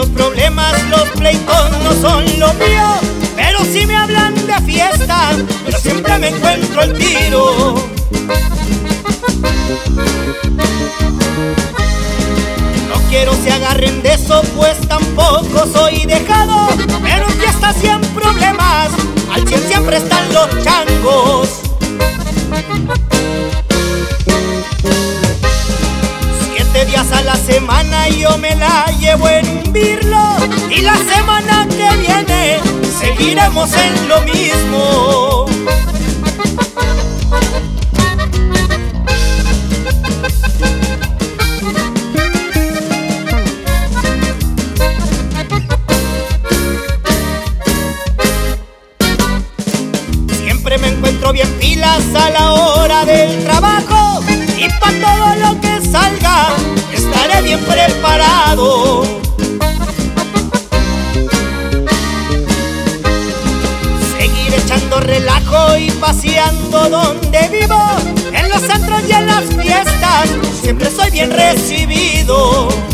problemas, los pleitos no son lo mío, pero si me hablan de fiesta, yo siempre me encuentro el tiro. No quiero se agarren de eso, pues tampoco soy dejado, pero en fiestas y en problemas, al 100 siempre están los changos. 7 días a la semana yo me la llevo en un birlo, y la semana que viene seguiremos en lo mismo. Siempre me encuentro bien pilas a la hora del trabajo, y pa' todo lo que salga estaré bien preparado. Seguir echando relajo y paseando donde vivo, en los centros y en las fiestas siempre soy bien recibido.